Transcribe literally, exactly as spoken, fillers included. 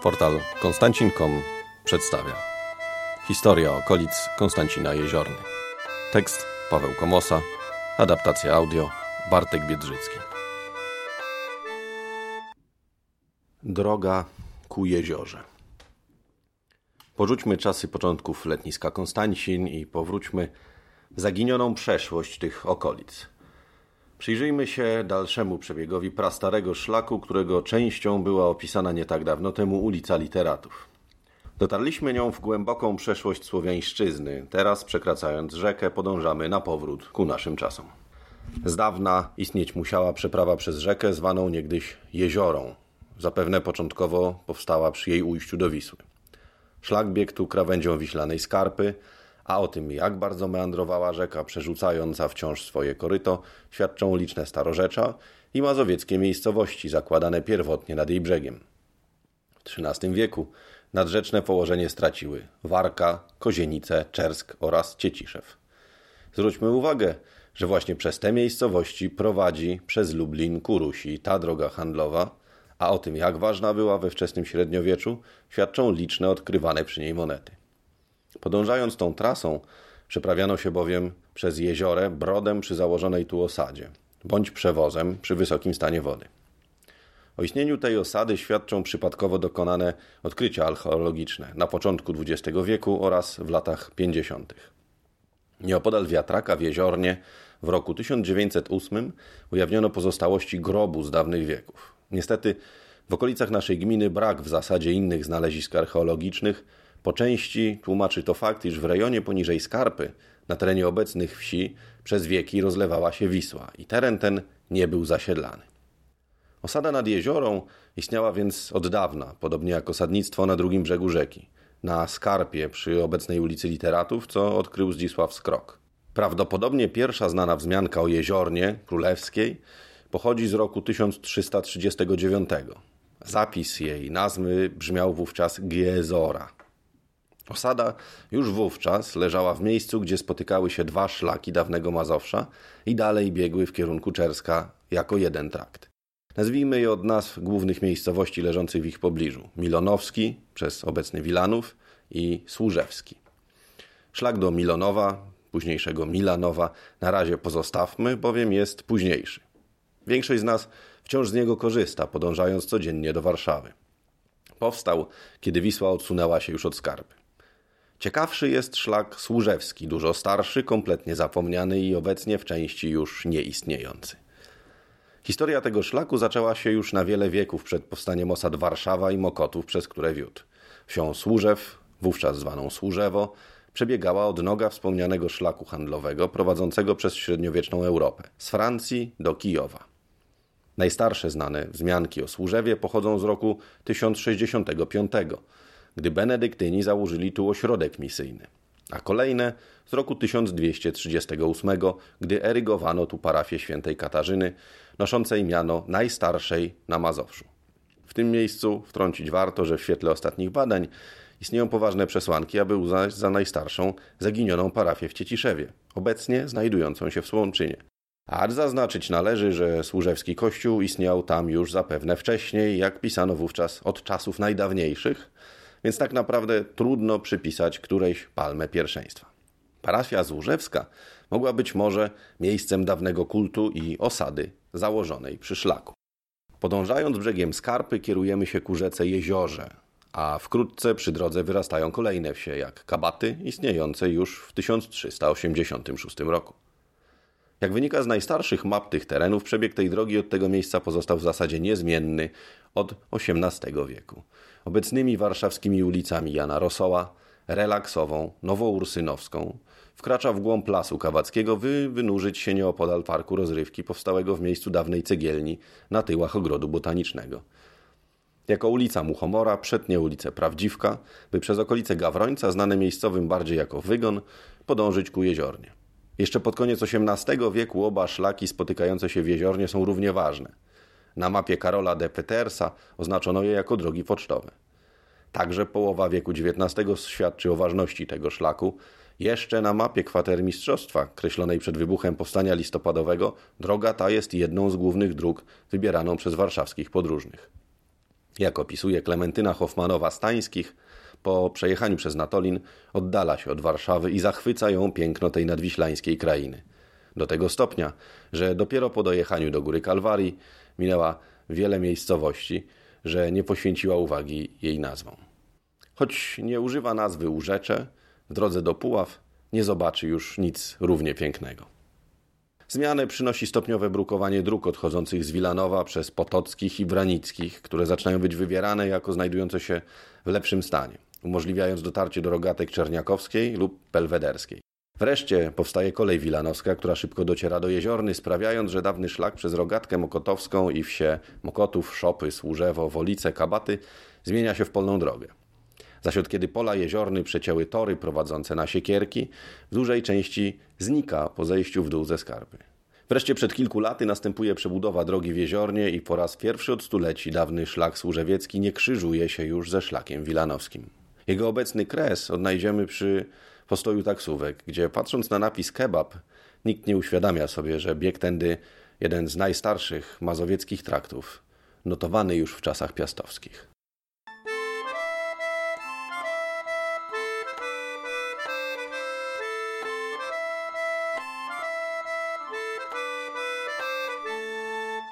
Portal konstancin kropka com przedstawia Historia okolic Konstancina Jeziorny. Tekst Paweł Komosa, adaptacja audio Bartek Biedrzycki. Droga ku jeziorze. Porzućmy czasy początków letniska Konstancin i powróćmy w zaginioną przeszłość tych okolic. Przyjrzyjmy się dalszemu przebiegowi prastarego szlaku, którego częścią była opisana nie tak dawno temu ulica Literatów. Dotarliśmy nią w głęboką przeszłość słowiańszczyzny. Teraz, przekraczając rzekę, podążamy na powrót ku naszym czasom. Z dawna istnieć musiała przeprawa przez rzekę zwaną niegdyś Jeziorą. Zapewne początkowo powstała przy jej ujściu do Wisły. Szlak biegł tu krawędzią wiślanej skarpy, a o tym, jak bardzo meandrowała rzeka, przerzucająca wciąż swoje koryto, świadczą liczne starorzecza i mazowieckie miejscowości zakładane pierwotnie nad jej brzegiem. W trzynastym wieku nadrzeczne położenie straciły Warka, Kozienice, Czersk oraz Cieciszew. Zwróćmy uwagę, że właśnie przez te miejscowości prowadzi przez Lublin ku Rusi ta droga handlowa, a o tym, jak ważna była we wczesnym średniowieczu, świadczą liczne odkrywane przy niej monety. Podążając tą trasą, przeprawiano się bowiem przez jeziorę brodem przy założonej tu osadzie, bądź przewozem przy wysokim stanie wody. O istnieniu tej osady świadczą przypadkowo dokonane odkrycia archeologiczne na początku dwudziestego wieku oraz w latach pięćdziesiątych. Nieopodal wiatraka w Jeziornie w roku tysiąc dziewięćset ósmym ujawniono pozostałości grobu z dawnych wieków. Niestety w okolicach naszej gminy brak w zasadzie innych znalezisk archeologicznych. Po części tłumaczy to fakt, iż w rejonie poniżej Skarpy, na terenie obecnych wsi, przez wieki rozlewała się Wisła i teren ten nie był zasiedlany. Osada nad jeziorą istniała więc od dawna, podobnie jak osadnictwo na drugim brzegu rzeki, na Skarpie przy obecnej ulicy Literatów, co odkrył Zdzisław Skrok. Prawdopodobnie pierwsza znana wzmianka o Jeziornie królewskiej pochodzi z roku tysiąc trzysta trzydziestego dziewiątego. Zapis jej nazwy brzmiał wówczas Giezora. Osada już wówczas leżała w miejscu, gdzie spotykały się dwa szlaki dawnego Mazowsza i dalej biegły w kierunku Czerska jako jeden trakt. Nazwijmy je od nazw głównych miejscowości leżących w ich pobliżu. Milonowski przez obecny Wilanów i Służewski. Szlak do Milonowa, późniejszego Milanowa, na razie pozostawmy, bowiem jest późniejszy. Większość z nas wciąż z niego korzysta, podążając codziennie do Warszawy. Powstał, kiedy Wisła odsunęła się już od Skarpy. Ciekawszy jest szlak Służewski, dużo starszy, kompletnie zapomniany i obecnie w części już nieistniejący. Historia tego szlaku zaczęła się już na wiele wieków przed powstaniem osad Warszawa i Mokotów, przez które wiódł. Wsią Służew, wówczas zwaną Służewo, przebiegała odnoga wspomnianego szlaku handlowego prowadzącego przez średniowieczną Europę, z Francji do Kijowa. Najstarsze znane wzmianki o Służewie pochodzą z roku tysiąc sześćdziesiątego piątego, gdy benedyktyni założyli tu ośrodek misyjny, a kolejne z roku tysiąc dwieście trzydziestego ósmego, gdy erygowano tu parafię świętej Katarzyny, noszącej miano najstarszej na Mazowszu. W tym miejscu wtrącić warto, że w świetle ostatnich badań istnieją poważne przesłanki, aby uznać za najstarszą zaginioną parafię w Cieciszewie, obecnie znajdującą się w Słomczynie. A zaznaczyć należy, że służewski kościół istniał tam już zapewne wcześniej, jak pisano wówczas od czasów najdawniejszych, więc tak naprawdę trudno przypisać którejś palmę pierwszeństwa. Parafia Służewska mogła być może miejscem dawnego kultu i osady założonej przy szlaku. Podążając brzegiem Skarpy kierujemy się ku rzece Jeziorze, a wkrótce przy drodze wyrastają kolejne wsie, jak Kabaty, istniejące już w tysiąc trzysta osiemdziesiątym szóstym roku. Jak wynika z najstarszych map tych terenów, przebieg tej drogi od tego miejsca pozostał w zasadzie niezmienny od osiemnastego wieku. Obecnymi warszawskimi ulicami Jana Rosoła, Relaksową, Nowoursynowską wkracza w głąb Lasu Kawackiego, by wynurzyć się nieopodal parku rozrywki powstałego w miejscu dawnej cegielni na tyłach ogrodu botanicznego. Jako ulica Muchomora przetnie ulicę Prawdziwka, by przez okolice Gawrońca, znane miejscowym bardziej jako Wygon, podążyć ku Jeziornie. Jeszcze pod koniec osiemnastego wieku oba szlaki spotykające się w Jeziornie są równie ważne. Na mapie Karola de Petersa oznaczono je jako drogi pocztowe. Także połowa wieku dziewiętnastego świadczy o ważności tego szlaku. Jeszcze na mapie kwatermistrzostwa, kreślonej przed wybuchem powstania listopadowego, droga ta jest jedną z głównych dróg wybieraną przez warszawskich podróżnych. Jak opisuje Klementyna Hoffmanowa-Stańskich, po przejechaniu przez Natolin oddala się od Warszawy i zachwyca ją piękno tej nadwiślańskiej krainy. Do tego stopnia, że dopiero po dojechaniu do Góry Kalwarii minęła wiele miejscowości, że nie poświęciła uwagi jej nazwom. Choć nie używa nazwy Łóżecze, w drodze do Puław nie zobaczy już nic równie pięknego. Zmianę przynosi stopniowe brukowanie dróg odchodzących z Wilanowa przez Potockich i Branickich, które zaczynają być wybierane jako znajdujące się w lepszym stanie, umożliwiając dotarcie do Rogatek Czerniakowskiej lub Belwederskiej. Wreszcie powstaje kolej wilanowska, która szybko dociera do Jeziorny, sprawiając, że dawny szlak przez Rogatkę Mokotowską i wsie Mokotów, Szopy, Służewo, Wolice, Kabaty zmienia się w polną drogę. Zaś od kiedy pola Jeziorny przecięły tory prowadzące na Siekierki, w dużej części znika po zejściu w dół ze Skarpy. Wreszcie przed kilku laty następuje przebudowa drogi w Jeziornie i po raz pierwszy od stuleci dawny szlak służewiecki nie krzyżuje się już ze szlakiem wilanowskim. Jego obecny kres odnajdziemy przy postoju taksówek, gdzie patrząc na napis kebab, nikt nie uświadamia sobie, że biegł tędy jeden z najstarszych mazowieckich traktów, notowany już w czasach piastowskich.